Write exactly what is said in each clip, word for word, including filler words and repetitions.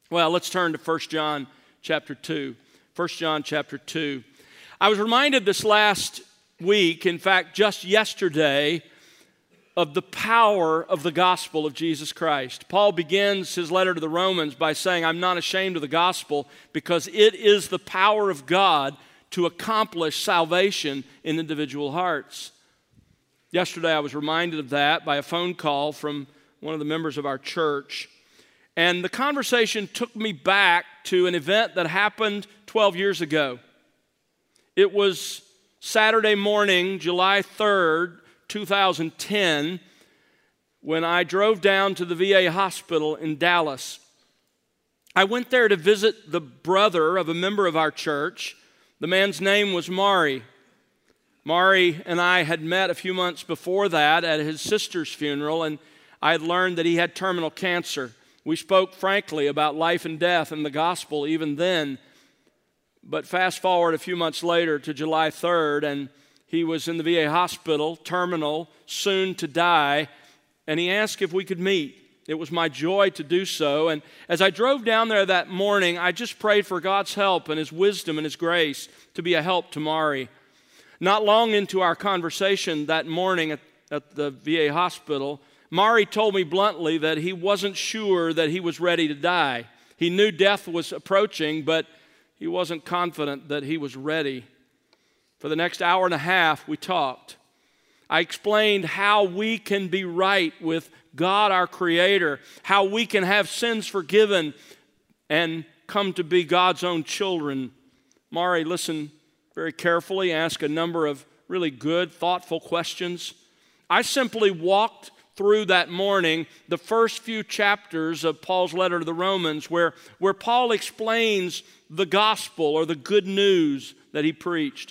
Well, let's turn to First John chapter two. First John chapter two. I was reminded this last week, in fact, just yesterday, of the power of the gospel of Jesus Christ. Paul begins his letter to the Romans by saying, I'm not ashamed of the gospel because it is the power of God to accomplish salvation in individual hearts. Yesterday I was reminded of that by a phone call from one of the members of our church. And the conversation took me back to an event that happened twelve years ago. It was Saturday morning, July third, two thousand ten, when I drove down to the V A hospital in Dallas. I went there to visit the brother of a member of our church. The man's name was Mari. Mari and I had met a few months before that at his sister's funeral, and I had learned that he had terminal cancer. We spoke frankly about life and death and the gospel even then. But fast forward a few months later to July third, and he was in the V A hospital, terminal, soon to die, and he asked if we could meet. It was my joy to do so, and as I drove down there that morning, I just prayed for God's help and His wisdom and His grace to be a help to Mari. Not long into our conversation that morning at, at the V A hospital, Mari told me bluntly that he wasn't sure that he was ready to die. He knew death was approaching, but he wasn't confident that he was ready. For the next hour and a half, we talked. I explained how we can be right with God, our Creator, how we can have sins forgiven and come to be God's own children. Mari listened very carefully, asked a number of really good, thoughtful questions. I simply walked through that morning the first few chapters of Paul's letter to the Romans where, where Paul explains the gospel or the good news that he preached.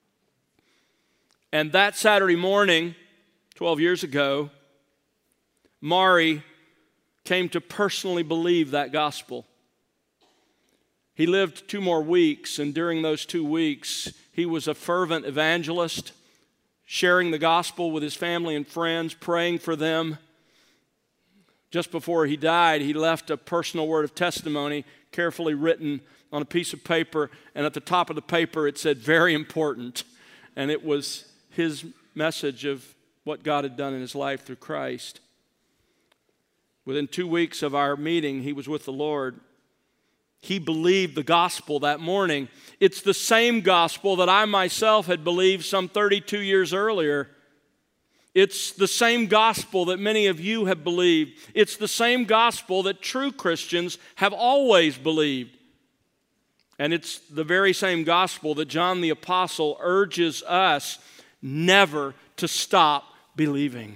And that Saturday morning, twelve years ago, Mari came to personally believe that gospel. He lived two more weeks, and during those two weeks, he was a fervent evangelist, sharing the gospel with his family and friends, praying for them. Just before he died, he left a personal word of testimony, carefully written on a piece of paper, and at the top of the paper it said, very important, and it was his message of what God had done in his life through Christ. Within two weeks of our meeting, he was with the Lord. He believed the gospel that morning. It's the same gospel that I myself had believed some thirty-two years earlier. It's the same gospel that many of you have believed. It's the same gospel that true Christians have always believed. And it's the very same gospel that John the Apostle urges us never to stop believing.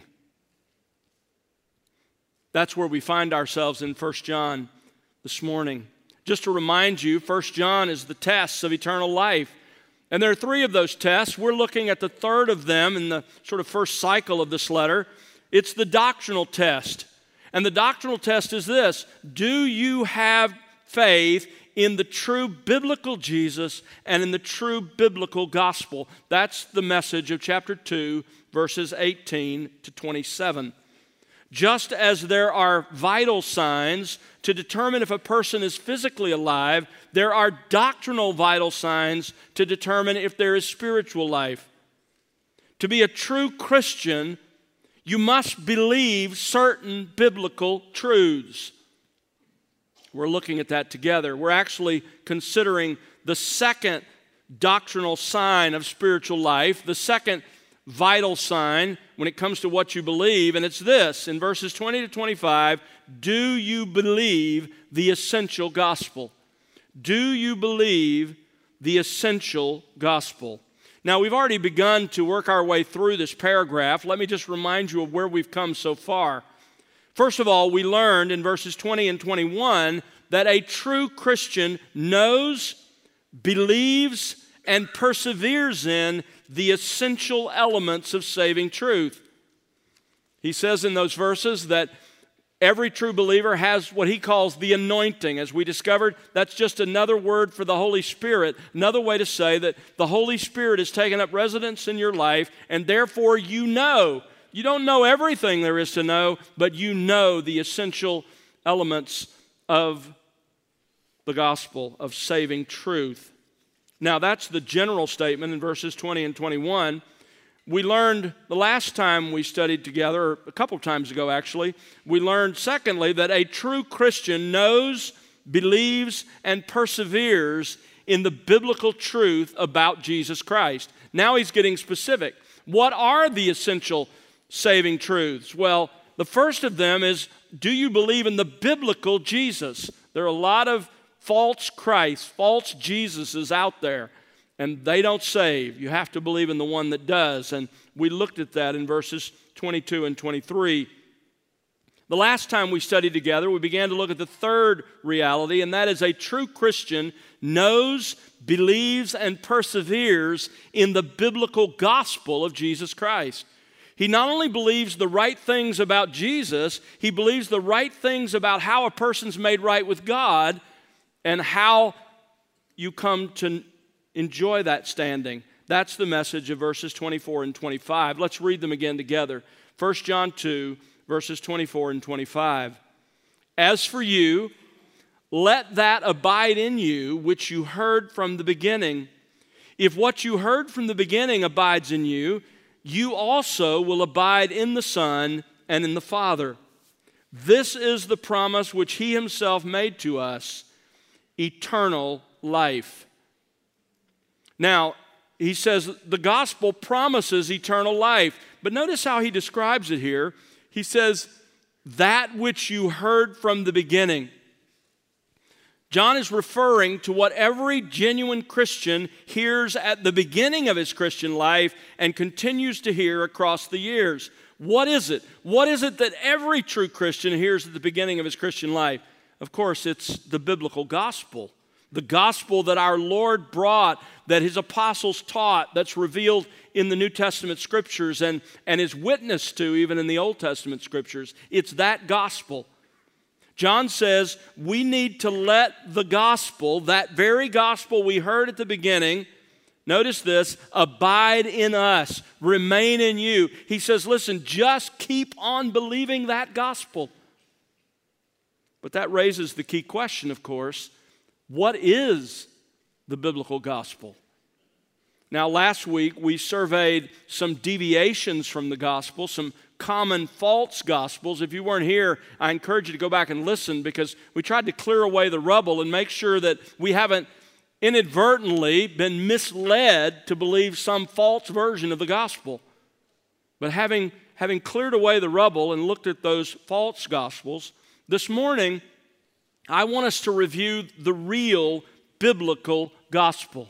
That's where we find ourselves in First John this morning. Just to remind you, First John is the tests of eternal life. And there are three of those tests. We're looking at the third of them in the sort of first cycle of this letter. It's the doctrinal test. And the doctrinal test is this: do you have faith in the true biblical Jesus and in the true biblical gospel? That's the message of chapter two, verses eighteen to twenty-seven. Just as there are vital signs to determine if a person is physically alive, there are doctrinal vital signs to determine if there is spiritual life. To be a true Christian, you must believe certain biblical truths. We're looking at that together. We're actually considering the second doctrinal sign of spiritual life, the second vital sign when it comes to what you believe, and it's this, in verses twenty to twenty-five, do you believe the essential gospel? Do you believe the essential gospel? Now, we've already begun to work our way through this paragraph. Let me just remind you of where we've come so far. First of all, we learned in verses twenty and twenty-one that a true Christian knows, believes, and perseveres in the essential elements of saving truth. He says in those verses that every true believer has what he calls the anointing. As we discovered, that's just another word for the Holy Spirit, another way to say that the Holy Spirit has taken up residence in your life, and therefore you know. You don't know everything there is to know, but you know the essential elements of the gospel of saving truth. Now, that's the general statement in verses twenty and twenty-one. We learned the last time we studied together, or a couple of times ago actually, we learned, secondly, that a true Christian knows, believes, and perseveres in the biblical truth about Jesus Christ. Now he's getting specific. What are the essential saving truths? Well, the first of them is, do you believe in the biblical Jesus? There are a lot of false Christs, false Jesuses out there, and they don't save. You have to believe in the one that does, and we looked at that in verses twenty-two and twenty-three. The last time we studied together, we began to look at the third reality, and that is a true Christian knows, believes, and perseveres in the biblical gospel of Jesus Christ. He not only believes the right things about Jesus, he believes the right things about how a person's made right with God and how you come to enjoy that standing. That's the message of verses twenty-four and twenty-five. Let's read them again together. First John two, verses twenty-four and twenty-five. As for you, let that abide in you which you heard from the beginning. If what you heard from the beginning abides in you, you also will abide in the Son and in the Father. This is the promise which He Himself made to us, eternal life. Now, he says the gospel promises eternal life, but notice how he describes it here. He says, that which you heard from the beginning. John is referring to what every genuine Christian hears at the beginning of his Christian life and continues to hear across the years. What is it? What is it that every true Christian hears at the beginning of his Christian life? Of course, it's the biblical gospel. The gospel that our Lord brought, that His apostles taught, that's revealed in the New Testament Scriptures and, and is witnessed to even in the Old Testament Scriptures. It's that gospel. John says we need to let the gospel, that very gospel we heard at the beginning, notice this, abide in us, remain in you. He says, listen, just keep on believing that gospel. But that raises the key question, of course. What is the biblical gospel? Now, last week we surveyed some deviations from the gospel, some common false gospels. If you weren't here, I encourage you to go back and listen, because we tried to clear away the rubble and make sure that we haven't inadvertently been misled to believe some false version of the gospel. But having, having cleared away the rubble and looked at those false gospels, this morning I want us to review the real biblical gospel.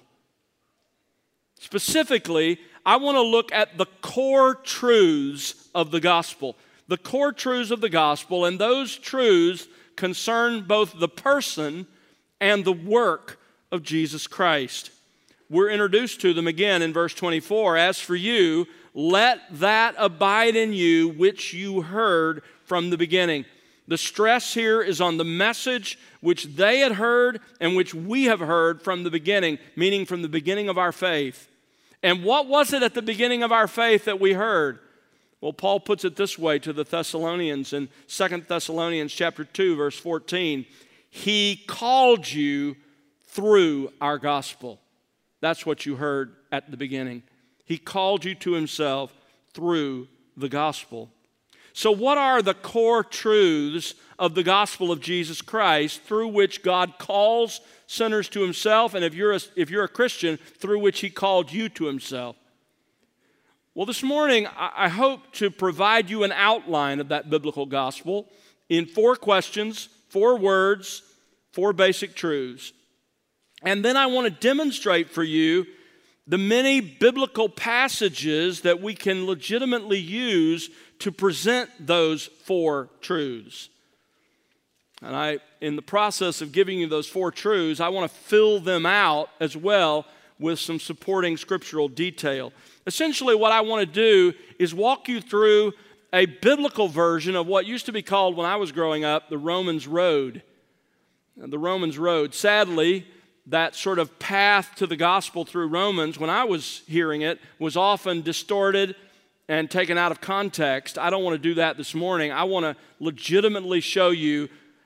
Specifically, I want to look at the core truths of the gospel. The core truths of the gospel, and those truths concern both the person and the work of Jesus Christ. We're introduced to them again in verse twenty-four. As for you, let that abide in you which you heard from the beginning. The stress here is on the message which they had heard and which we have heard from the beginning, meaning from the beginning of our faith. And what was it at the beginning of our faith that we heard? Well, Paul puts it this way to the Thessalonians in Second Thessalonians chapter two, verse fourteen. He called you through our gospel. That's what you heard at the beginning. He called you to Himself through the gospel. So what are the core truths of the gospel of Jesus Christ through which God calls sinners to Himself, and if you're a, if you're a Christian, through which He called you to Himself? Well, this morning, I, I hope to provide you an outline of that biblical gospel in four questions, four words, four basic truths. And then I want to demonstrate for you the many biblical passages that we can legitimately use to present those four truths. And I, in the process of giving you those four truths, I want to fill them out as well with some supporting scriptural detail. Essentially, what I want to do is walk you through a biblical version of what used to be called, when I was growing up, the Romans Road. The Romans Road. Sadly, that sort of path to the gospel through Romans, when I was hearing it, was often distorted and taken out of context. I don't want to do that this morning. I want to legitimately show you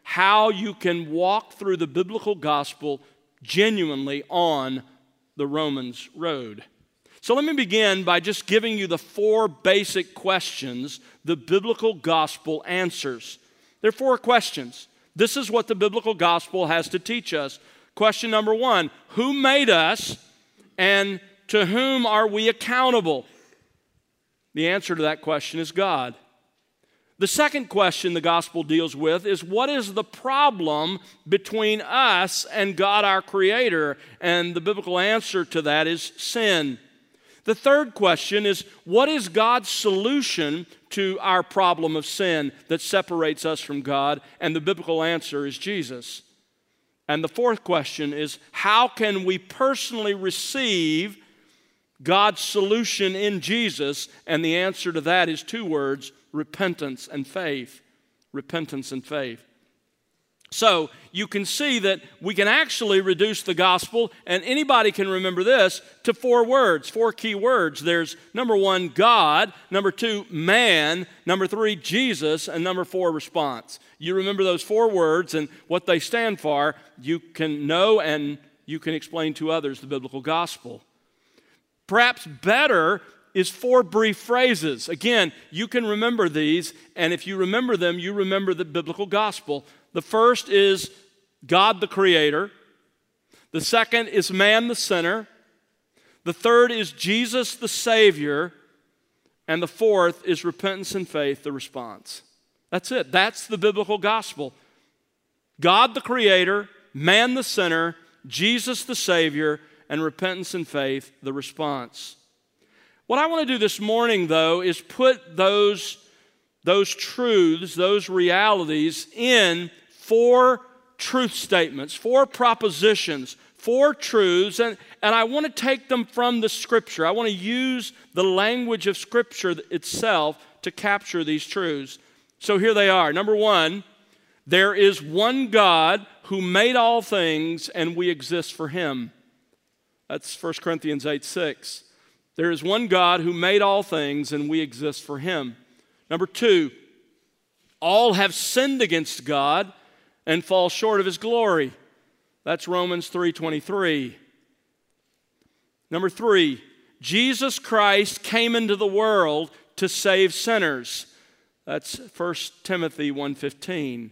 how you can walk through the biblical gospel genuinely on the Romans road. So let me begin by just giving you the four basic questions the biblical gospel answers. There are four questions. This is what the biblical gospel has to teach us. Question number one, who made us and to whom are we accountable? The answer to that question is God. The second question the gospel deals with is, what is the problem between us and God our Creator? And the biblical answer to that is sin. The third question is, what is God's solution to our problem of sin that separates us from God? And the biblical answer is Jesus. And the fourth question is, how can we personally receive God's solution in Jesus? And the answer to that is two words: repentance and faith. Repentance and faith. So you can see that we can actually reduce the gospel, and anybody can remember this, to four words, four key words. There's number one, God; number two, man; number three, Jesus; and number four, response. You remember those four words and what they stand for, you can know and you can explain to others the biblical gospel. Perhaps better is four brief phrases. Again, you can remember these, and if you remember them, you remember the biblical gospel. The first is God the Creator. The second is man the sinner. The third is Jesus the Savior. And the fourth is repentance and faith, the response. That's it. That's the biblical gospel. God the Creator, man the sinner, Jesus the Savior, and repentance and faith, the response. What I want to do this morning, though, is put those, those truths, those realities in four truth statements, four propositions, four truths, and, and I want to take them from the Scripture. I want to use the language of Scripture itself to capture these truths. So here they are. Number one, there is one God who made all things, and we exist for Him. That's First Corinthians eight six. There is one God who made all things, and we exist for Him. Number two, all have sinned against God and fall short of His glory. That's Romans three twenty-three. Number three, Jesus Christ came into the world to save sinners. That's First Timothy one fifteen.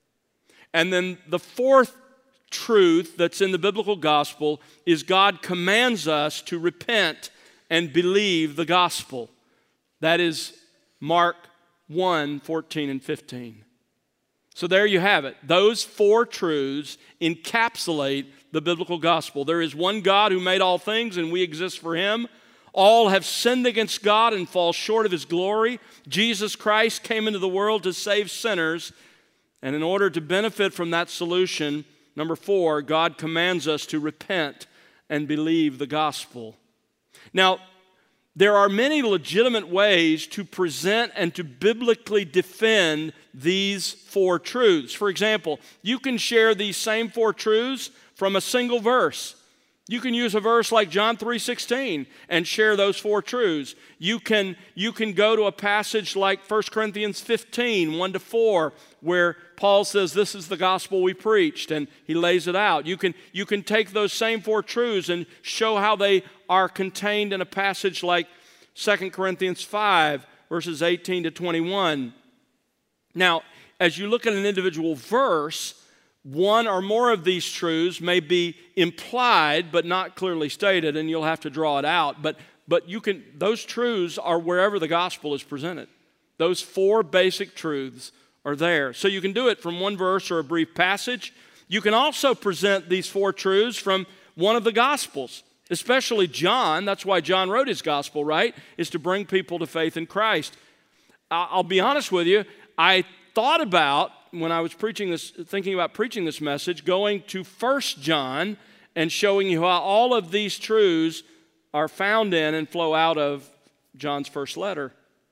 And then the fourth truth that's in the biblical gospel is God commands us to repent and believe the gospel. That is Mark one fourteen and fifteen. So there you have it. Those four truths encapsulate the biblical gospel. There is one God who made all things, and we exist for Him. All have sinned against God and fall short of His glory. Jesus Christ came into the world to save sinners, and in order to benefit from that solution, number four, God commands us to repent and believe the gospel. Now, there are many legitimate ways to present and to biblically defend these four truths. For example, you can share these same four truths from a single verse. You can use a verse like John three sixteen and share those four truths. You can, you can go to a passage like First Corinthians fifteen, one to four, where Paul says this is the gospel we preached, and he lays it out. You can, you can take those same four truths and show how they are contained in a passage like Second Corinthians five, verses eighteen to twenty-one. Now, as you look at an individual verse, one or more of these truths may be implied but not clearly stated, and you'll have to draw it out. But, but you can, those truths are wherever the gospel is presented. Those four basic truths are there. So you can do it from one verse or a brief passage. You can also present these four truths from one of the Gospels, especially John. That's why John wrote his gospel, right? Is to bring people to faith in Christ. I'll be honest with you, I thought about, when I was preaching this, thinking about preaching this message, going to First John and showing you how all of these truths are found in and flow out of John's first letter.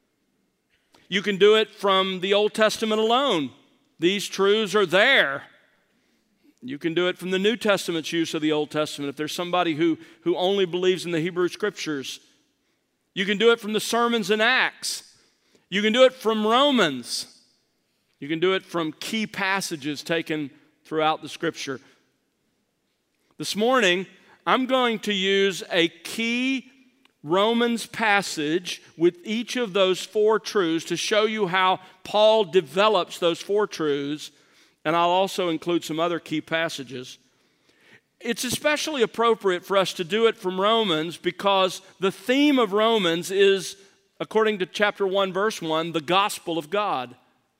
You can do it from the Old Testament alone. These truths are there. You can do it from the New Testament's use of the Old Testament if there's somebody who, who only believes in the Hebrew Scriptures. You can do it from the sermons in Acts. You can do it from Romans. You can do it from key passages taken throughout the Scripture. This morning, I'm going to use a key Romans passage with each of those four truths to show you how Paul develops those four truths, and I'll also include some other key passages. It's especially appropriate for us to do it from Romans because the theme of Romans is, according to chapter one, verse one, the gospel of God.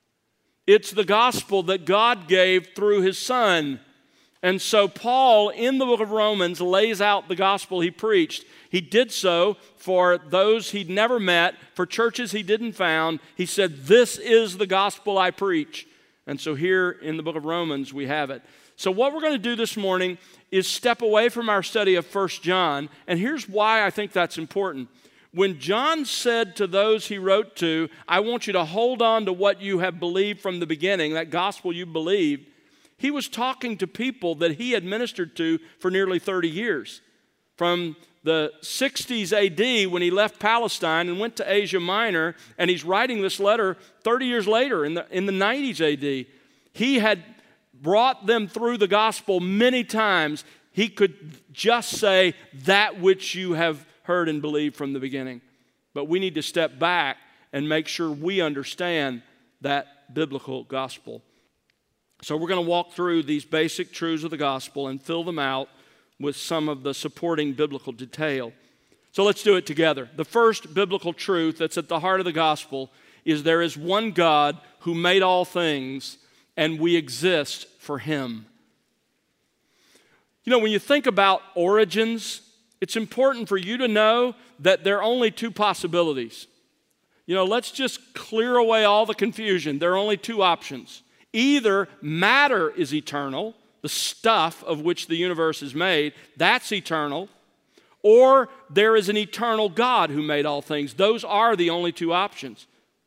It's the gospel that God gave through his Son. And so Paul, in the book of Romans, lays out the gospel he preached. He did so for those he'd never met, for churches he didn't found. He said, this is the gospel I preach. And so here in the book of Romans, we have it. So what we're going to do this morning is step away from our study of First John. And here's why I think that's important. When John said to those he wrote to, I want you to hold on to what you have believed from the beginning, that gospel you believed, he was talking to people that he had ministered to for nearly thirty years. From the sixties A D when he left Palestine and went to Asia Minor, and he's writing this letter thirty years later in the, in the nineties A D. He had brought them through the gospel many times. He could just say that which you have heard and believed from the beginning. But we need to step back and make sure we understand that biblical gospel. So we're going to walk through these basic truths of the gospel and fill them out with some of the supporting biblical detail. So let's do it together. The first biblical truth that's at the heart of the gospel is there is one God who made all things, and we exist for him. You know, when you think about origins, it's important for you to know that there are only two possibilities. You know, let's just clear away all the confusion. There are only two options. Either matter is eternal, the stuff of which the universe is made, that's eternal, or there is an eternal God who made all things. Those are the only two options.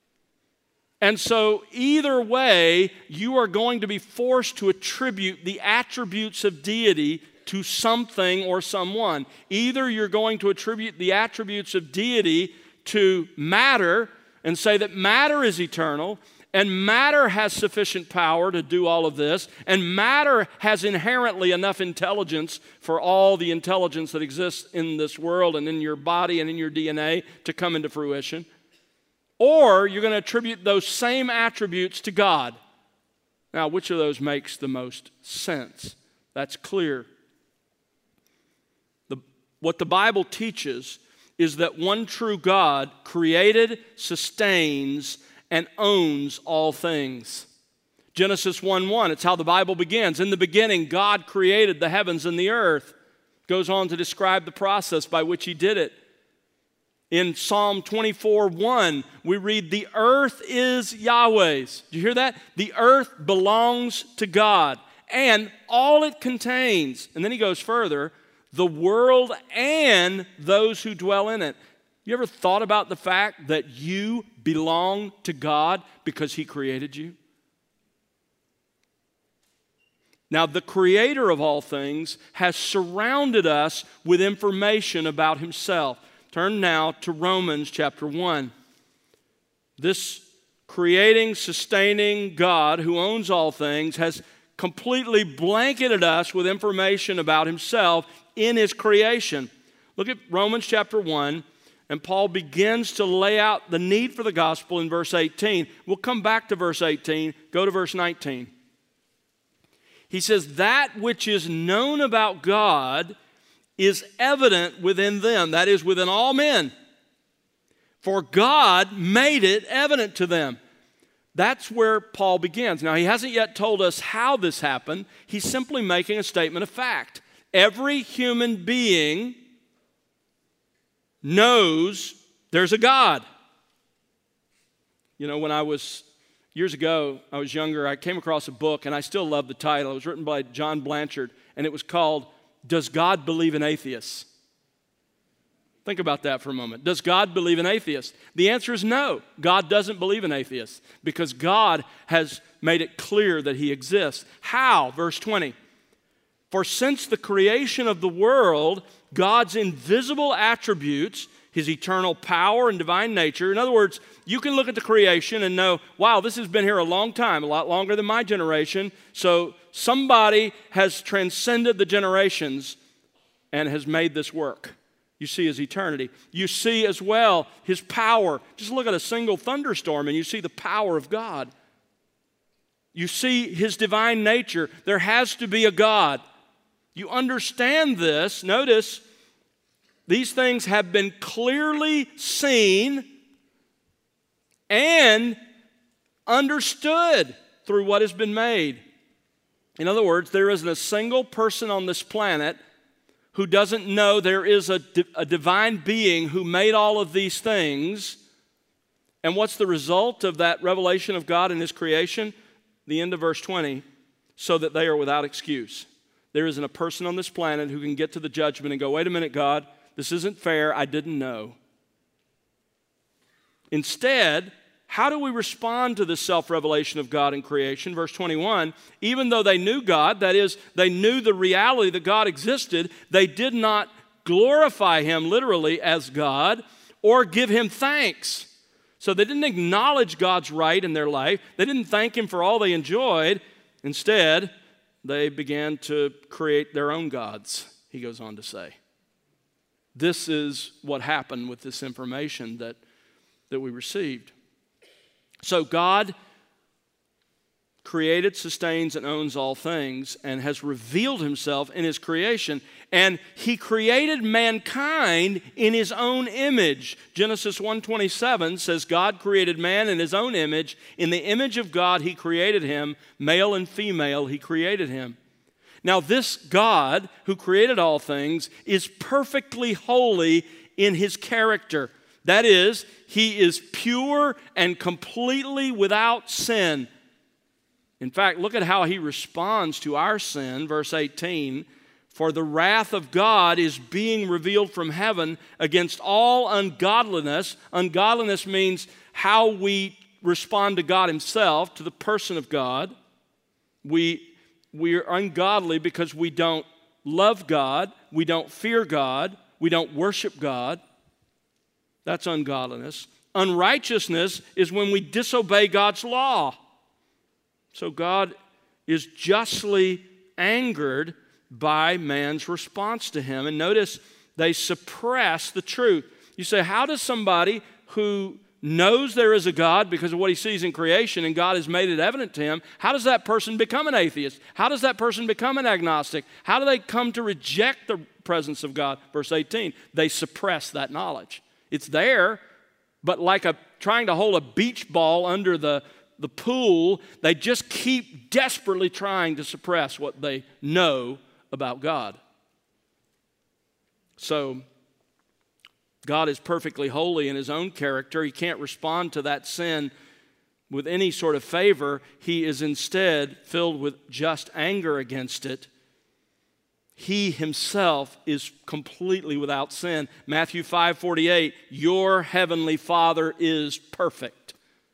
And so either way, you are going to be forced to attribute the attributes of deity to something or someone. Either you're going to attribute the attributes of deity to matter and say that matter is eternal, and matter has sufficient power to do all of this, and matter has inherently enough intelligence for all the intelligence that exists in this world and in your body and in your D N A to come into fruition. Or you're going to attribute those same attributes to God. Now, which of those makes the most sense? That's clear. The, what the Bible teaches is that one true God created, sustains, and owns all things. Genesis one one, it's how the Bible begins. In the beginning, God created the heavens and the earth. Goes on to describe the process by which he did it. In Psalm twenty-four one, we read, the earth is Yahweh's. Do you hear that? The earth belongs to God and all it contains. And then he goes further, the world and those who dwell in it. You ever thought about the fact that you belong to God because he created you? Now, the creator of all things has surrounded us with information about himself. Turn now to Romans chapter one. This creating, sustaining God who owns all things has completely blanketed us with information about himself in his creation. Look at Romans chapter one. And Paul begins to lay out the need for the gospel in verse eighteen. We'll come back to verse eighteen. Go to verse nineteen. He says, that which is known about God is evident within them, that is, within all men. For God made it evident to them. That's where Paul begins. Now, he hasn't yet told us how this happened. He's simply making a statement of fact. Every human being knows there's a God. You know, when I was, years ago, I was younger, I came across a book, and I still love the title. It was written by John Blanchard, and it was called, Does God Believe in Atheists? Think about that for a moment. Does God believe in atheists? The answer is no. God doesn't believe in atheists because God has made it clear that he exists. How? Verse twenty. For since the creation of the world, God's invisible attributes, his eternal power and divine nature. In other words, you can look at the creation and know, wow, this has been here a long time, a lot longer than my generation. So somebody has transcended the generations and has made this work. You see his eternity. You see as well his power. Just look at a single thunderstorm and you see the power of God. You see his divine nature. There has to be a God. You understand this. Notice, these things have been clearly seen and understood through what has been made. In other words, there isn't a single person on this planet who doesn't know there is a, a divine being who made all of these things. And what's the result of that revelation of God in his creation? The end of verse twenty, so that they are without excuse. There isn't a person on this planet who can get to the judgment and go, wait a minute, God, this isn't fair, I didn't know. Instead, how do we respond to this self-revelation of God in creation? Verse twenty-one, even though they knew God, that is, they knew the reality that God existed, they did not glorify him literally as God or give him thanks. So they didn't acknowledge God's right in their life. They didn't thank him for all they enjoyed. Instead, they began to create their own gods, he goes on to say. This is what happened with this information that, that we received. So God created, sustains, and owns all things and has revealed himself in his creation. And he created mankind in his own image. Genesis one twenty-seven says God created man in his own image. In the image of God he created him. Male and female he created him. Now this God who created all things is perfectly holy in his character. That is, he is pure and completely without sin. In fact, look at how he responds to our sin, verse eighteen. For the wrath of God is being revealed from heaven against all ungodliness. Ungodliness means how we respond to God himself, to the person of God. We, we are ungodly because we don't love God, we don't fear God, we don't worship God. That's ungodliness. Unrighteousness is when we disobey God's law. So God is justly angered by man's response to him. And notice, they suppress the truth. You say, how does somebody who knows there is a God because of what he sees in creation and God has made it evident to him, how does that person become an atheist? How does that person become an agnostic? How do they come to reject the presence of God? Verse eighteen, they suppress that knowledge. It's there, but like a trying to hold a beach ball under the, the pool, they just keep desperately trying to suppress what they know about God. So, God is perfectly holy in his own character. He can't respond to that sin with any sort of favor. He is instead filled with just anger against it. He himself is completely without sin. Matthew five forty-eight, your heavenly Father is perfect.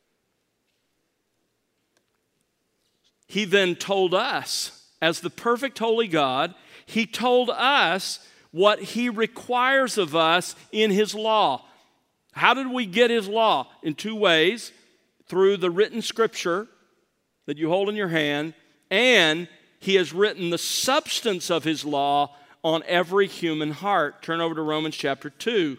He then told us, as the perfect holy God, he told us what he requires of us in his law. How did we get his law? In two ways, through the written scripture that you hold in your hand, and he has written the substance of his law on every human heart. Turn over to Romans chapter two.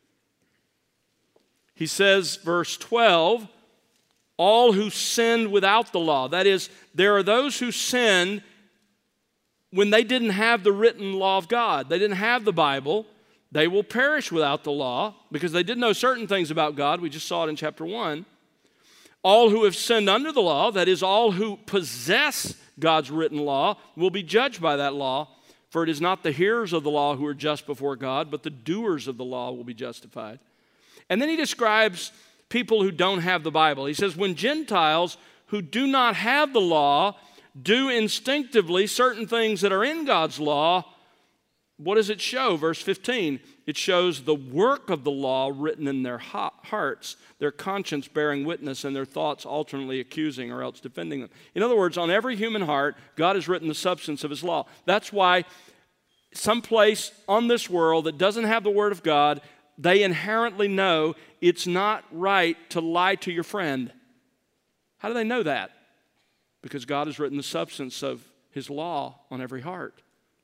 He says, verse twelve, all who sinned without the law. That is, there are those who sinned when they didn't have the written law of God. They didn't have the Bible. They will perish without the law because they did know certain things about God. We just saw it in chapter one. All who have sinned under the law, that is, all who possess God's written law, will be judged by that law. For it is not the hearers of the law who are just before God, but the doers of the law will be justified. And then he describes people who don't have the Bible. He says, when Gentiles who do not have the law do instinctively certain things that are in God's law, what does it show? Verse fifteen, it shows the work of the law written in their hearts, their conscience bearing witness, and their thoughts alternately accusing or else defending them. In other words, on every human heart, God has written the substance of his law. That's why someplace on this world that doesn't have the Word of God, they inherently know it's not right to lie to your friend. How do they know that? Because God has written the substance of His law on every heart.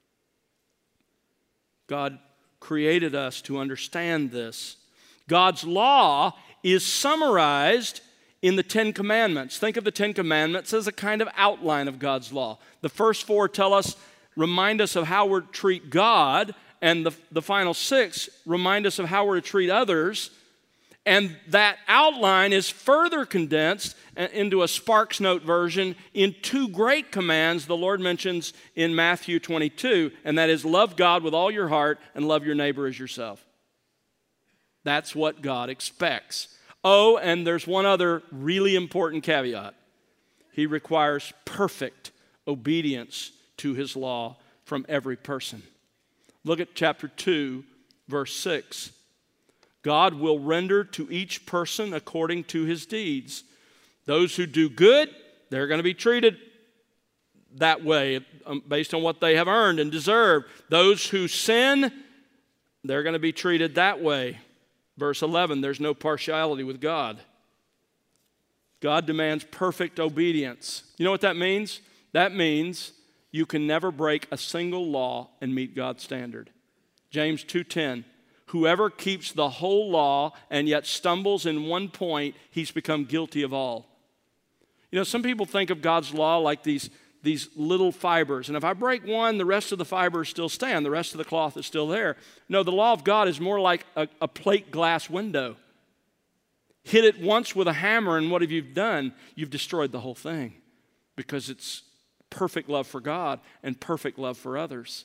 God created us to understand this. God's law is summarized in the Ten Commandments. Think of the Ten Commandments as a kind of outline of God's law. The first four tell us, remind us of how we're to treat God, and the, the final six remind us of how we're to treat others. And that outline is further condensed into a Sparks Note version in two great commands the Lord mentions in Matthew twenty-two, and that is love God with all your heart and love your neighbor as yourself. That's what God expects. Oh, and there's one other really important caveat. He requires perfect obedience to His law from every person. Look at chapter two, verse six. God will render to each person according to his deeds. Those who do good, they're going to be treated that way based on what they have earned and deserved. Those who sin, they're going to be treated that way. Verse eleven, there's no partiality with God. God demands perfect obedience. You know what that means? That means you can never break a single law and meet God's standard. James two ten, whoever keeps the whole law and yet stumbles in one point, he's become guilty of all. You know, some people think of God's law like these, these little fibers. And if I break one, the rest of the fibers still stand. The rest of the cloth is still there. No, the law of God is more like a, a plate glass window. Hit it once with a hammer, and what have you done? You've destroyed the whole thing, because it's perfect love for God and perfect love for others.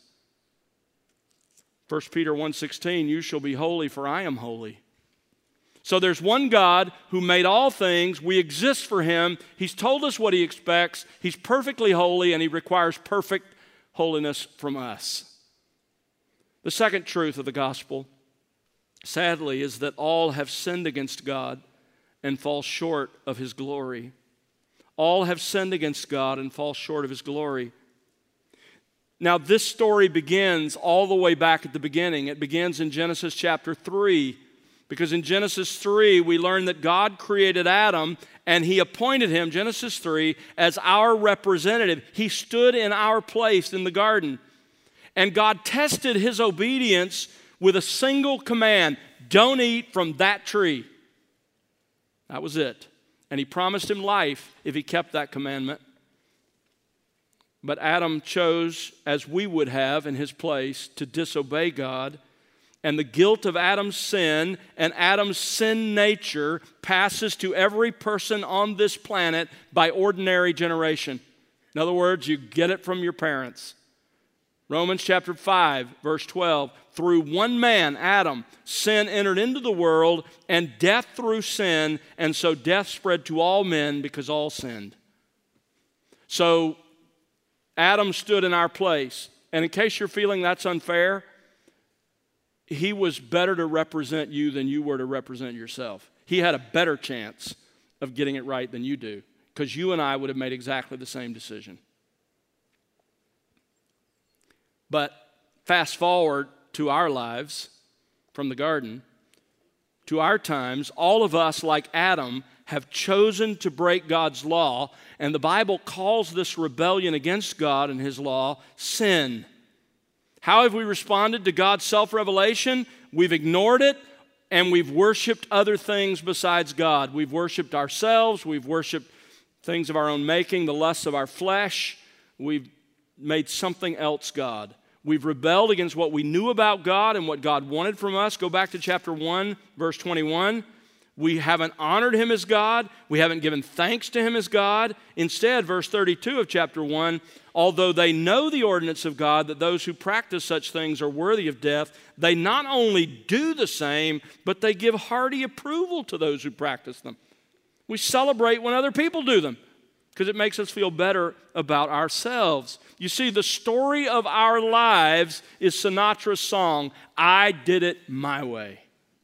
First Peter one sixteen, you shall be holy, for I am holy. So there's one God who made all things. We exist for Him. He's told us what He expects. He's perfectly holy, and He requires perfect holiness from us. The second truth of the gospel, sadly, is that all have sinned against God and fall short of His glory. All have sinned against God and fall short of His glory. Now, this story begins all the way back at the beginning. It begins in Genesis chapter three, because in Genesis three, we learn that God created Adam, and He appointed him, Genesis three, as our representative. He stood in our place in the garden. And God tested his obedience with a single command: don't eat from that tree. That was it. And He promised him life if he kept that commandment. But Adam chose, as we would have in his place, to disobey God. And the guilt of Adam's sin and Adam's sin nature passes to every person on this planet by ordinary generation. In other words, you get it from your parents. Romans chapter five, verse twelve, through one man, Adam, sin entered into the world, and death through sin, and so death spread to all men because all sinned. So Adam stood in our place. And in case you're feeling that's unfair, he was better to represent you than you were to represent yourself. He had a better chance of getting it right than you do, because you and I would have made exactly the same decision. But fast forward to our lives from the garden, to our times, all of us, like Adam, have chosen to break God's law, and the Bible calls this rebellion against God and His law sin. How have we responded to God's self-revelation? We've ignored it, and we've worshiped other things besides God. We've worshiped ourselves, we've worshiped things of our own making, the lusts of our flesh. We've made something else God. We've rebelled against what we knew about God and what God wanted from us. Go back to chapter one, verse twenty-one. We haven't honored Him as God. We haven't given thanks to Him as God. Instead, verse thirty-two of chapter one, although they know the ordinance of God, that those who practice such things are worthy of death, they not only do the same, but they give hearty approval to those who practice them. We celebrate when other people do them, because it makes us feel better about ourselves. You see, the story of our lives is Sinatra's song, I Did It My Way.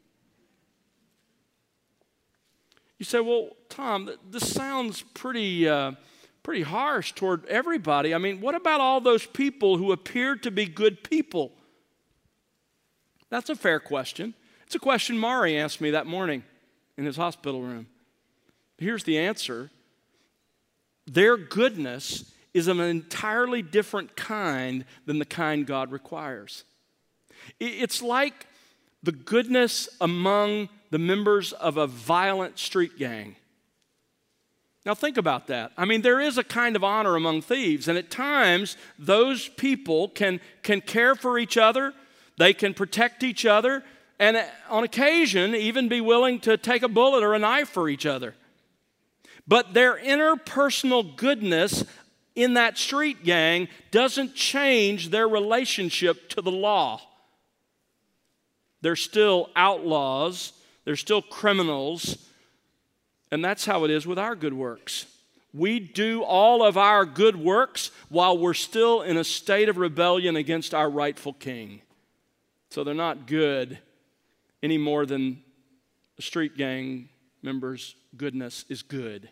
You say, well, Tom, this sounds pretty, uh, pretty harsh toward everybody. I mean, what about all those people who appear to be good people? That's a fair question. It's It's a question Mari asked me that morning in his hospital room. Here's the answer. Their goodness is of an entirely different kind than the kind God requires. It's like the goodness among the members of a violent street gang. Now think about that. I mean, there is a kind of honor among thieves, and at times those people can, can care for each other, they can protect each other, and on occasion even be willing to take a bullet or a knife for each other. But their interpersonal goodness in that street gang doesn't change their relationship to the law. They're still outlaws, they're still criminals, and that's how it is with our good works. We do all of our good works while we're still in a state of rebellion against our rightful king. So they're not good any more than a street gang member's goodness is good.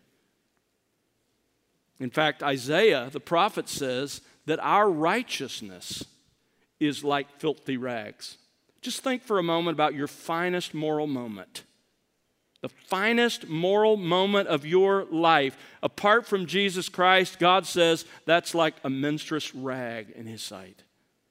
In fact, Isaiah, the prophet, says that our righteousness is like filthy rags. Just think for a moment about your finest moral moment. The finest moral moment of your life. Apart from Jesus Christ, God says that's like a menstruous rag in His sight.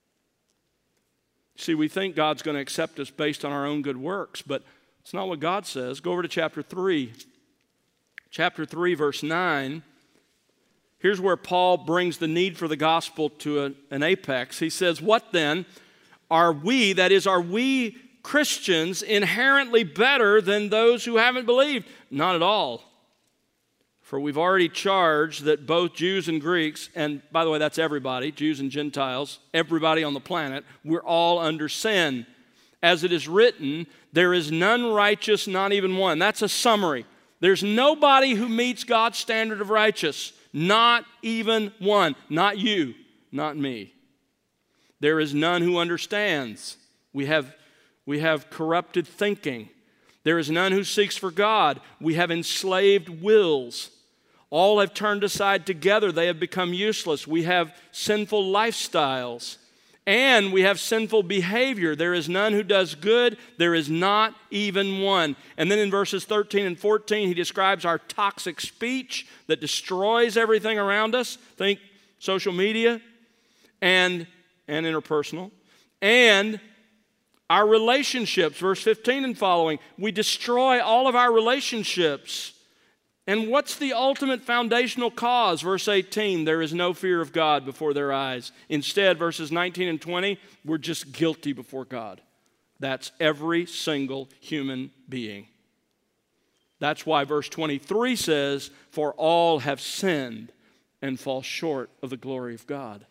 See, we think God's going to accept us based on our own good works, but it's not what God says. Go over to chapter three. Chapter three, verse nine. Here's where Paul brings the need for the gospel to a, an apex. He says, "What then? Are we, that is, are we Christians inherently better than those who haven't believed? Not at all. For we've already charged that both Jews and Greeks," and by the way, that's everybody, Jews and Gentiles, everybody on the planet, we're all under sin. "As it is written, there is none righteous, not even one." That's a summary. There's nobody who meets God's standard of righteous. Not even one. Not you, not me. "There is none who understands." We have, we have corrupted thinking. "There is none who seeks for God." We have enslaved wills. "All have turned aside together. They have become useless." We have sinful lifestyles. And we have sinful behavior. "There is none who does good. There is not even one." And then in verses thirteen and fourteen, he describes our toxic speech that destroys everything around us. Think social media and, and interpersonal. And our relationships, verse fifteen and following. We destroy all of our relationships. And what's the ultimate foundational cause? Verse eighteen, there is no fear of God before their eyes. Instead, verses nineteen and twenty, we're just guilty before God. That's every single human being. That's why verse twenty-three says, "For all have sinned and fall short of the glory of God."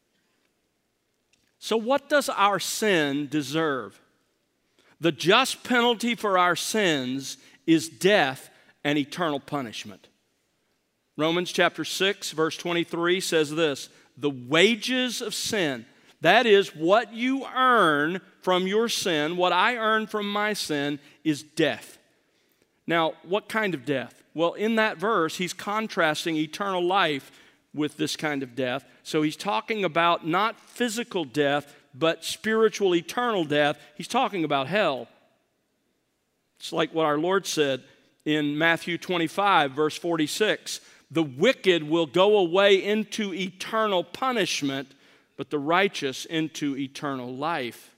So what does our sin deserve? The just penalty for our sins is death and eternal punishment. Romans chapter six, verse twenty-three says this, "The wages of sin," that is what you earn from your sin, what I earn from my sin, "is death." Now, what kind of death? Well, in that verse, he's contrasting eternal life with this kind of death. So he's talking about not physical death, but spiritual eternal death. He's talking about hell. It's like what our Lord said in Matthew twenty-five, verse forty-six, "The wicked will go away into eternal punishment, but the righteous into eternal life."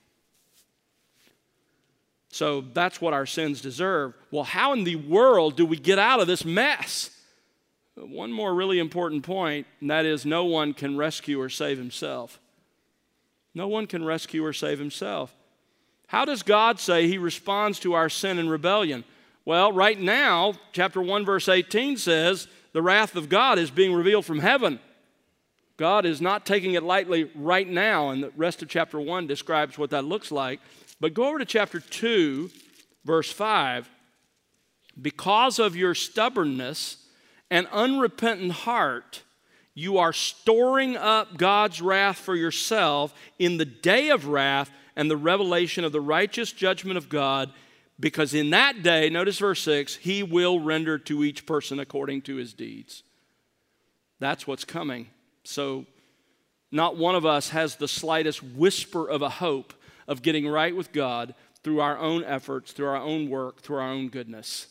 So that's what our sins deserve. Well, how in the world do we get out of this mess? One more really important point, and that is no one can rescue or save himself. No one can rescue or save himself. How does God say He responds to our sin and rebellion? Well, right now, chapter one, verse eighteen says, the wrath of God is being revealed from heaven. God is not taking it lightly right now, and the rest of chapter one describes what that looks like. But go over to chapter two, verse five. "Because of your stubbornness and unrepentant heart, you are storing up God's wrath for yourself in the day of wrath and the revelation of the righteous judgment of God, because in that day," notice verse six, "He will render to each person according to his deeds." That's what's coming. So not one of us has the slightest whisper of a hope of getting right with God through our own efforts, through our own work, through our own goodness.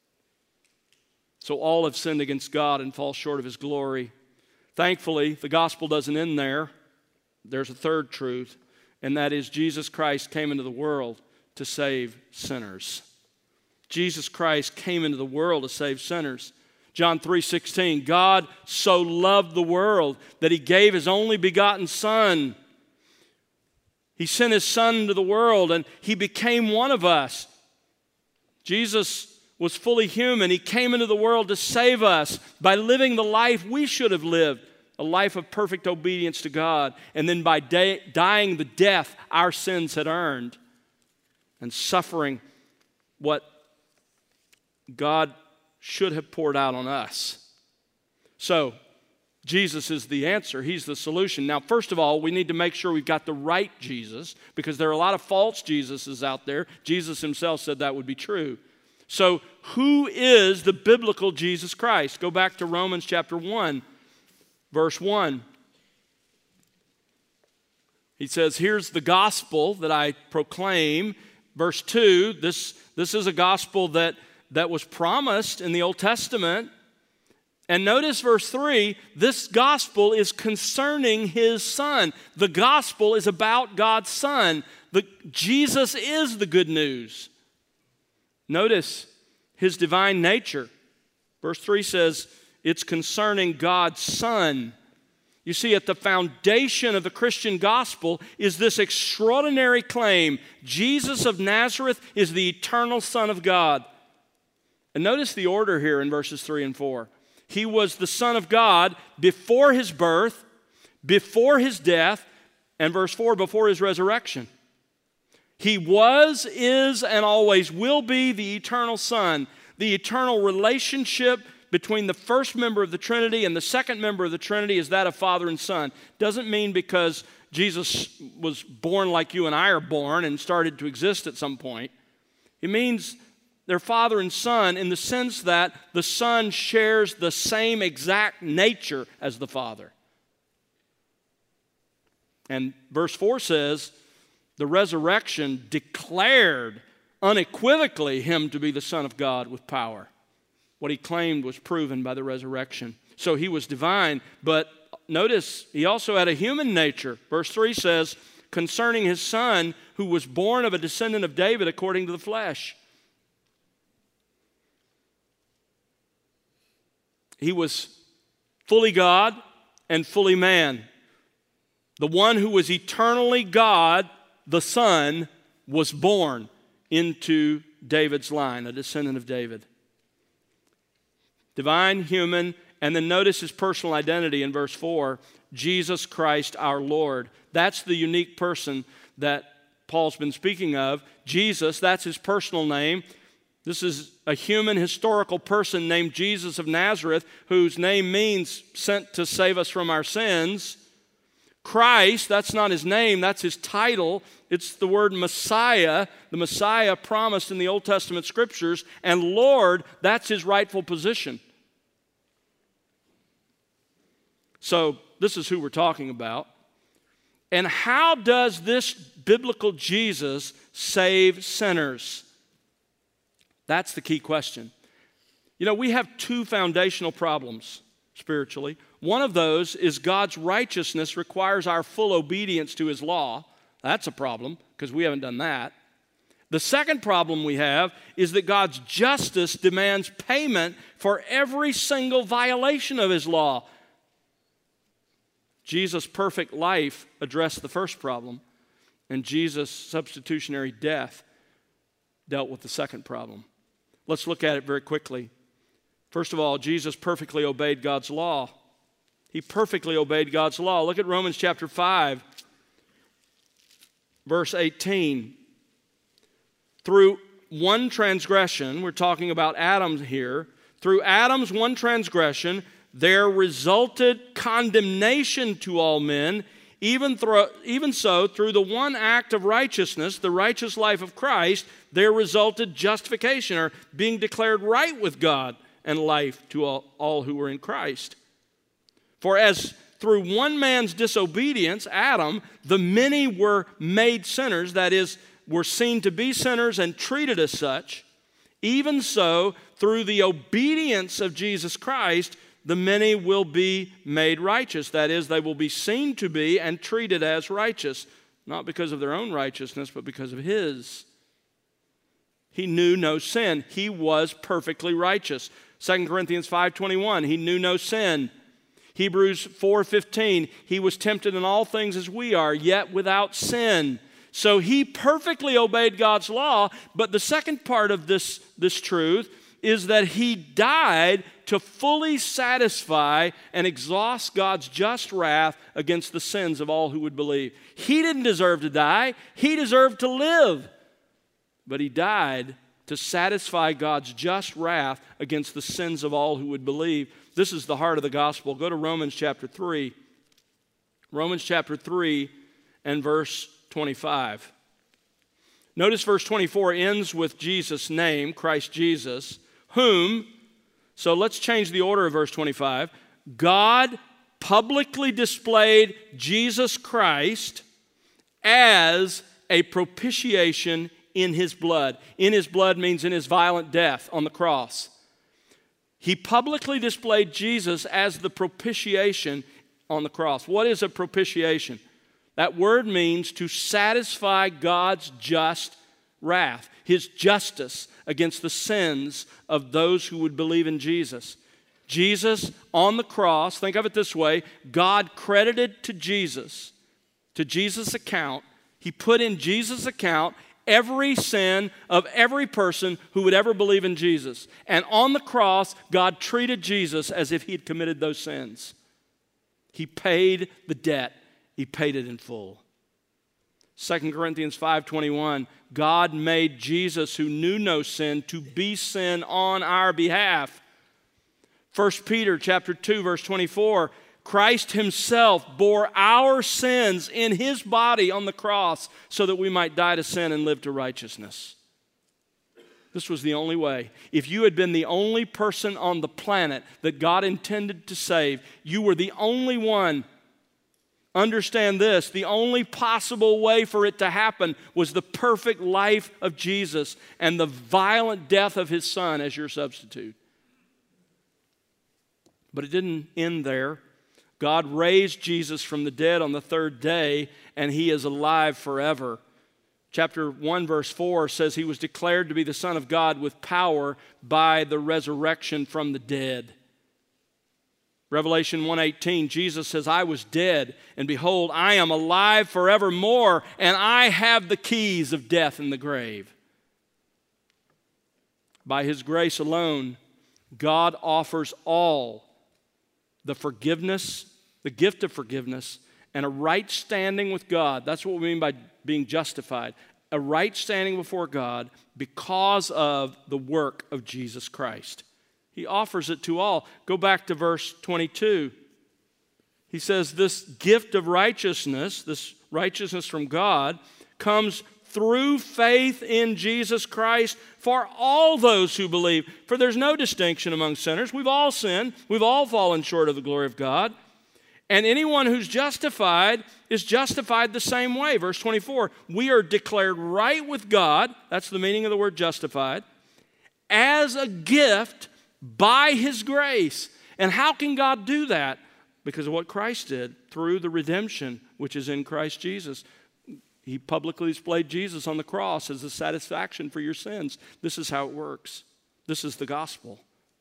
So all have sinned against God and fall short of his glory. Thankfully, the gospel doesn't end there. There's a third truth, and that is Jesus Christ came into the world to save sinners. Jesus Christ came into the world to save sinners. John three sixteen, God so loved the world that he gave his only begotten Son. He sent his Son into the world and he became one of us. Jesus was fully human. He came into the world to save us by living the life we should have lived, a life of perfect obedience to God, and then by day, dying the death our sins had earned and suffering what God should have poured out on us. So, Jesus is the answer. He's the solution. Now, first of all, we need to make sure we've got the right Jesus, because there are a lot of false Jesuses out there. Jesus himself said that would be true. So, who is the biblical Jesus Christ? Go back to Romans chapter one, verse one. He says, here's the gospel that I proclaim. Verse two, this, this is a gospel that that was promised in the Old Testament. And notice verse three, this gospel is concerning his Son. The gospel is about God's Son. The, Jesus is the good news. Notice his divine nature. Verse three says, it's concerning God's Son. You see, at the foundation of the Christian gospel is this extraordinary claim: Jesus of Nazareth is the eternal Son of God. And notice the order here in verses three and four. He was the Son of God before his birth, before his death, and verse four, before his resurrection. He was, is, and always will be the eternal Son. The eternal relationship between the first member of the Trinity and the second member of the Trinity is that of Father and Son. Doesn't mean because Jesus was born like you and I are born and started to exist at some point. It means they're father and son in the sense that the Son shares the same exact nature as the Father. And verse four says, the resurrection declared unequivocally him to be the Son of God with power. What he claimed was proven by the resurrection. So he was divine, but notice he also had a human nature. Verse three says, concerning his Son, who was born of a descendant of David according to the flesh. He was fully God and fully man. The one who was eternally God, the Son, was born into David's line, a descendant of David. Divine, human, and then notice his personal identity in verse four, Jesus Christ our Lord. That's the unique person that Paul's been speaking of. Jesus, that's his personal name. This is a human historical person named Jesus of Nazareth, whose name means sent to save us from our sins. Christ, that's not his name, that's his title. It's the word Messiah, the Messiah promised in the Old Testament scriptures. And Lord, that's his rightful position. So this is who we're talking about. And how does this biblical Jesus save sinners? That's the key question. You know, we have two foundational problems spiritually. One of those is God's righteousness requires our full obedience to his law. That's a problem because we haven't done that. The second problem we have is that God's justice demands payment for every single violation of his law. Jesus' perfect life addressed the first problem, and Jesus' substitutionary death dealt with the second problem. Let's look at it very quickly. First of all, Jesus perfectly obeyed God's law. He perfectly obeyed God's law. Look at Romans chapter five, verse eighteen. Through one transgression, we're talking about Adam here, through Adam's one transgression, there resulted condemnation to all men. Even, through, even so, through the one act of righteousness, the righteous life of Christ, there resulted justification, or being declared right with God, and life to all, all who were in Christ. For as through one man's disobedience, Adam, the many were made sinners, that is, were seen to be sinners and treated as such, even so, through the obedience of Jesus Christ, the many will be made righteous. That is, they will be seen to be and treated as righteous, not because of their own righteousness, but because of His. He knew no sin. He was perfectly righteous. Second Corinthians five twenty-one, He knew no sin. Hebrews four fifteen, He was tempted in all things as we are, yet without sin. So He perfectly obeyed God's law, but the second part of this, this truth is that He died to fully satisfy and exhaust God's just wrath against the sins of all who would believe. He didn't deserve to die. He deserved to live. But He died to satisfy God's just wrath against the sins of all who would believe. This is the heart of the gospel. Go to Romans chapter three. Romans chapter three and verse twenty-five. Notice verse twenty-four ends with Jesus' name, Christ Jesus, whom, so let's change the order of verse twenty-five. God publicly displayed Jesus Christ as a propitiation in His blood. In His blood means in His violent death on the cross. He publicly displayed Jesus as the propitiation on the cross. What is a propitiation? That word means to satisfy God's just wrath, His justice against the sins of those who would believe in Jesus. Jesus on the cross, think of it this way, God credited to Jesus, to Jesus' account, He put in Jesus' account every sin of every person who would ever believe in Jesus. And on the cross, God treated Jesus as if He had committed those sins. He paid the debt. He paid it in full. Second Corinthians five twenty-one, God made Jesus, who knew no sin, to be sin on our behalf. First Peter chapter two, verse twenty-four, Christ Himself bore our sins in His body on the cross so that we might die to sin and live to righteousness. This was the only way. If you had been the only person on the planet that God intended to save, you were the only one. Understand this, the only possible way for it to happen was the perfect life of Jesus and the violent death of His Son as your substitute. But it didn't end there. God raised Jesus from the dead on the third day, and He is alive forever. Chapter one, verse four says He was declared to be the Son of God with power by the resurrection from the dead. Revelation one eighteen, Jesus says, I was dead, and behold, I am alive forevermore, and I have the keys of death and the grave. By His grace alone, God offers all the forgiveness, the gift of forgiveness, and a right standing with God. That's what we mean by being justified. A right standing before God because of the work of Jesus Christ. He offers it to all. Go back to verse twenty-two. He says this gift of righteousness, this righteousness from God, comes through faith in Jesus Christ for all those who believe. For there's no distinction among sinners. We've all sinned. We've all fallen short of the glory of God. And anyone who's justified is justified the same way. Verse twenty-four, we are declared right with God, that's the meaning of the word justified, as a gift by His grace. And how can God do that? Because of what Christ did through the redemption which is in Christ Jesus. He publicly displayed Jesus on the cross as a satisfaction for your sins. This is how it works. This is the gospel.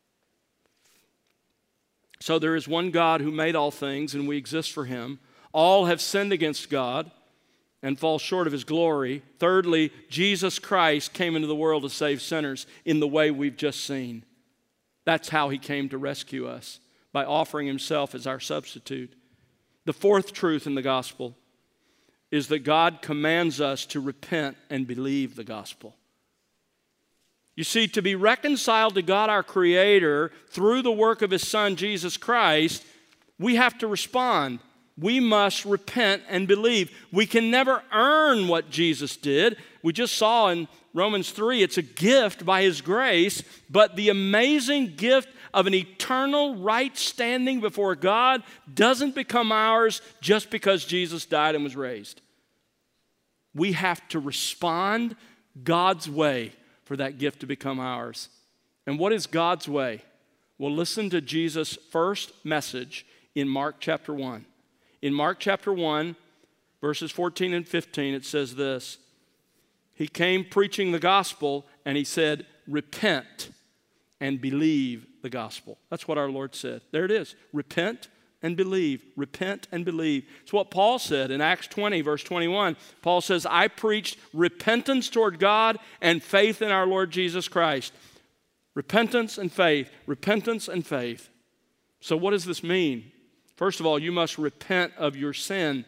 So there is one God who made all things, and we exist for Him. All have sinned against God and fall short of His glory. Thirdly, Jesus Christ came into the world to save sinners in the way we've just seen. That's how He came to rescue us, by offering Himself as our substitute. The fourth truth in the gospel is that God commands us to repent and believe the gospel. You see, to be reconciled to God our Creator through the work of His Son, Jesus Christ, we have to respond. We must repent and believe. We can never earn what Jesus did. We just saw in Romans three, it's a gift by His grace, but the amazing gift of an eternal right standing before God doesn't become ours just because Jesus died and was raised. We have to respond God's way for that gift to become ours. And what is God's way? Well, listen to Jesus' first message in Mark chapter one. In Mark chapter one, verses fourteen and fifteen, it says this. He came preaching the gospel, and he said, repent and believe the gospel. That's what our Lord said. There it is. Repent and believe. Repent and believe. It's what Paul said in Acts twenty, verse twenty-one. Paul says, I preached repentance toward God and faith in our Lord Jesus Christ. Repentance and faith. Repentance and faith. So what does this mean? First of all, you must repent of your sin.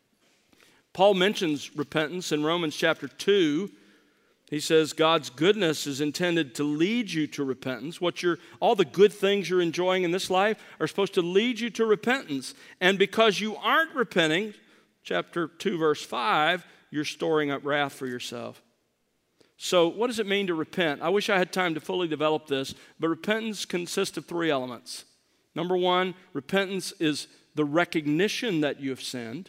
Paul mentions repentance in Romans chapter two. He says God's goodness is intended to lead you to repentance. What you're, all the good things you're enjoying in this life are supposed to lead you to repentance. And because you aren't repenting, chapter two, verse five, you're storing up wrath for yourself. So what does it mean to repent? I wish I had time to fully develop this, but repentance consists of three elements. Number one, repentance is the recognition that you have sinned.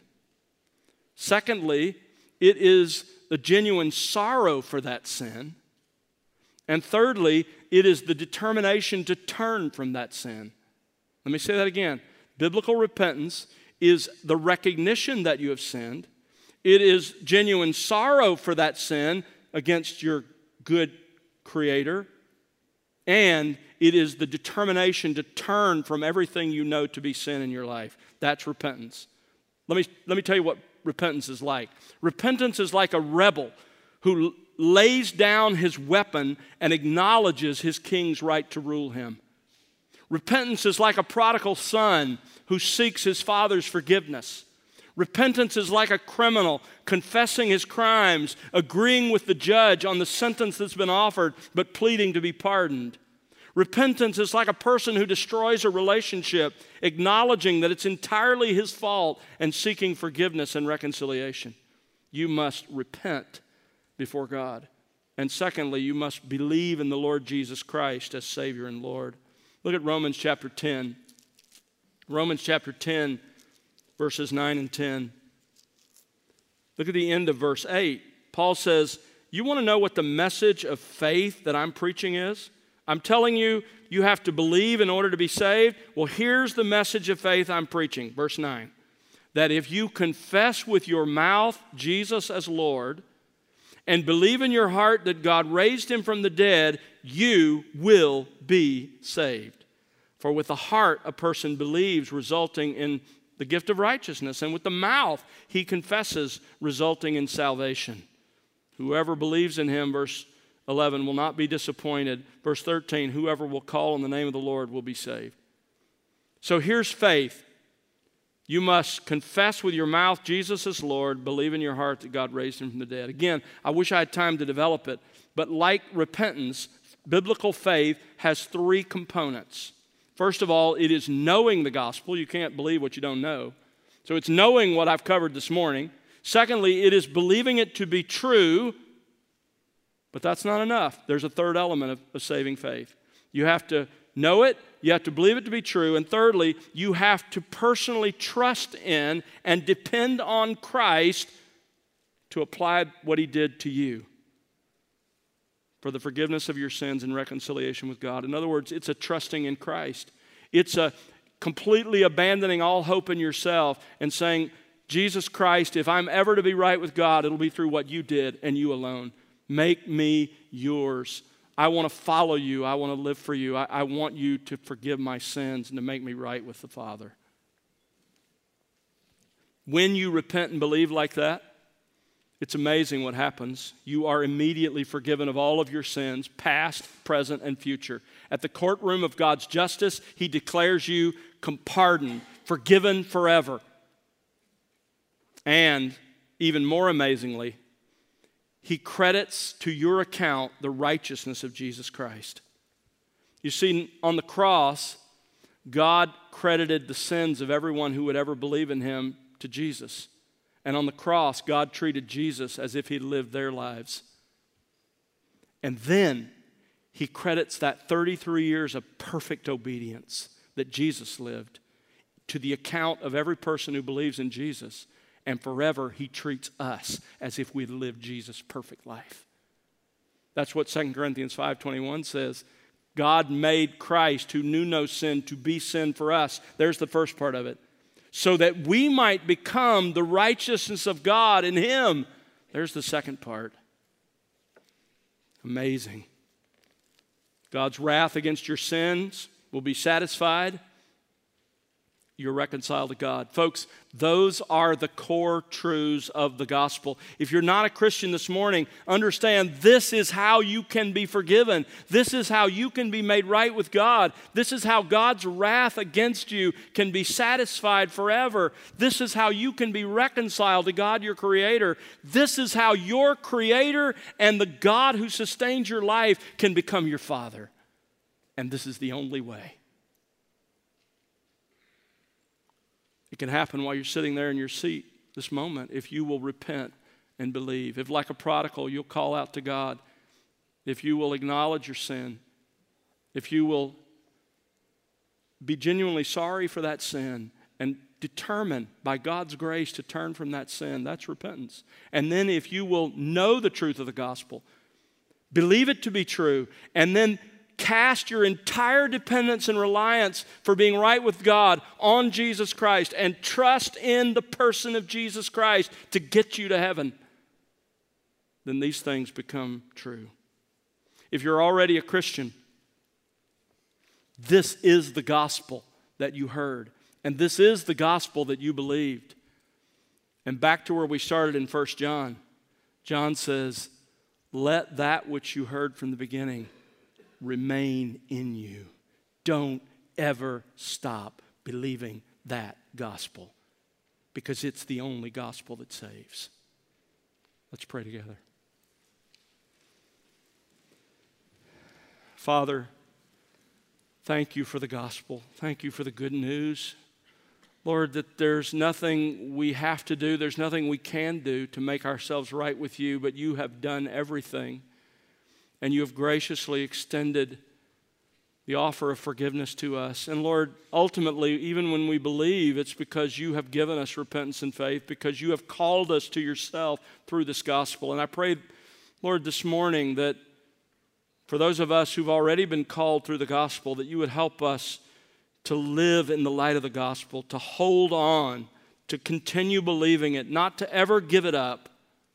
Secondly, it is the genuine sorrow for that sin. And thirdly, it is the determination to turn from that sin. Let me say that again. Biblical repentance is the recognition that you have sinned. It is genuine sorrow for that sin against your good Creator. And it is the determination to turn from everything you know to be sin in your life. That's repentance. Let me, let me tell you what repentance is like. Repentance is like a rebel who lays down his weapon and acknowledges his king's right to rule him. Repentance is like a prodigal son who seeks his father's forgiveness. Repentance is like a criminal confessing his crimes, agreeing with the judge on the sentence that's been offered, but pleading to be pardoned. Repentance is like a person who destroys a relationship, acknowledging that it's entirely his fault and seeking forgiveness and reconciliation. You must repent before God. And secondly, you must believe in the Lord Jesus Christ as Savior and Lord. Look at Romans chapter ten. Romans chapter ten, verses nine and ten. Look at the end of verse eight. Paul says, you want to know what the message of faith that I'm preaching is? I'm telling you, you have to believe in order to be saved. Well, here's the message of faith I'm preaching. Verse nine. That if you confess with your mouth Jesus as Lord and believe in your heart that God raised him from the dead, you will be saved. For with the heart a person believes, resulting in the gift of righteousness, and with the mouth he confesses, resulting in salvation. Whoever believes in him, verse eleven, will not be disappointed. Verse thirteen, whoever will call on the name of the Lord will be saved. So here's faith. You must confess with your mouth Jesus is Lord, believe in your heart that God raised him from the dead. Again, I wish I had time to develop it, but like repentance, biblical faith has three components. First of all, it is knowing the gospel. You can't believe what you don't know. So it's knowing what I've covered this morning. Secondly, it is believing it to be true. But that's not enough. There's a third element of, of saving faith. You have to know it, you have to believe it to be true, and thirdly, you have to personally trust in and depend on Christ to apply what he did to you for the forgiveness of your sins and reconciliation with God. In other words, it's a trusting in Christ. It's a completely abandoning all hope in yourself and saying, Jesus Christ, if I'm ever to be right with God, it'll be through what you did and you alone. Make me yours. I want to follow you. I want to live for you. I, I want you to forgive my sins and to make me right with the Father. When you repent and believe like that, it's amazing what happens. You are immediately forgiven of all of your sins, past, present, and future. At the courtroom of God's justice, he declares you pardoned, forgiven forever. And even more amazingly, he credits to your account the righteousness of Jesus Christ. You see, on the cross, God credited the sins of everyone who would ever believe in him to Jesus. And on the cross, God treated Jesus as if he lived their lives. And then he credits that thirty-three years of perfect obedience that Jesus lived to the account of every person who believes in Jesus. and forever he treats us as if we lived Jesus' perfect life. That's what Second Corinthians five twenty-one says. God made Christ, who knew no sin, to be sin for us. There's the first part of it. So that we might become the righteousness of God in him. There's the second part. Amazing. God's wrath against your sins will be satisfied. You're reconciled to God. Folks, those are the core truths of the gospel. If you're not a Christian this morning, understand this is how you can be forgiven. This is how you can be made right with God. This is how God's wrath against you can be satisfied forever. This is how you can be reconciled to God, your Creator. This is how your Creator and the God who sustains your life can become your Father. And this is the only way. It can happen while you're sitting there in your seat this moment if you will repent and believe. If like a prodigal, you'll call out to God. If you will acknowledge your sin. If you will be genuinely sorry for that sin and determine by God's grace to turn from that sin, that's repentance. And then if you will know the truth of the gospel, believe it to be true, and then cast your entire dependence and reliance for being right with God on Jesus Christ and trust in the person of Jesus Christ to get you to heaven, then these things become true. If you're already a Christian, this is the gospel that you heard, and this is the gospel that you believed. And back to where we started in First John, John says, let that which you heard from the beginning remain in you. Don't ever stop believing that gospel, because it's the only gospel that saves. Let's pray together. Father, thank you for the gospel. Thank you for the good news. Lord, that there's nothing we have to do, there's nothing we can do to make ourselves right with you, but you have done everything. And you have graciously extended the offer of forgiveness to us. And Lord, ultimately, even when we believe, it's because you have given us repentance and faith, because you have called us to yourself through this gospel. And I pray, Lord, this morning that for those of us who've already been called through the gospel, that you would help us to live in the light of the gospel, to hold on, to continue believing it, not to ever give it up.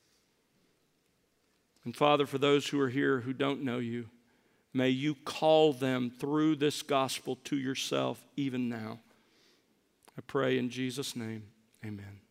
And Father, for those who are here who don't know you, may you call them through this gospel to yourself even now. I pray in Jesus' name, amen.